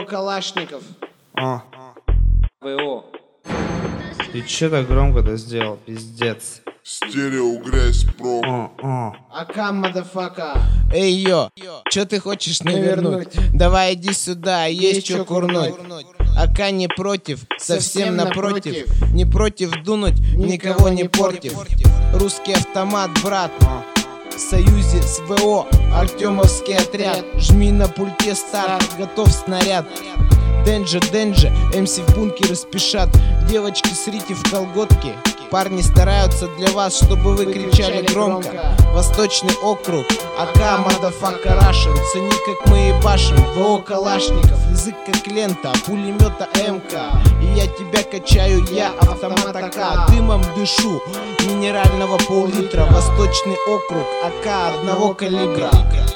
ВО Калашников. ВО. Ты че так громко-то сделал, пиздец? Стерео грязь про. АК, мадафака. Эй, йо, чё ты хочешь навернуть? Давай иди сюда, есть чё курнуть. АК не против, совсем напротив. Не против дунуть, никого не портив. Русский автомат, брат. В союзе с ВО, Артемовский отряд. Жми на пульте старт, готов снаряд. Денджи, МС в бункеры спешат. Девочки, срите в колготки. Парни стараются для вас, чтобы вы кричали громко. Восточный округ, АК, мадафака, Рашен. Цени, как мы ебашим, ВО Калашников. Язык как лента, пулемета МК. И я тебя качаю, я автомат АК. Дымом дышу, минерального пол-литра. Восточный округ, АК одного калибра.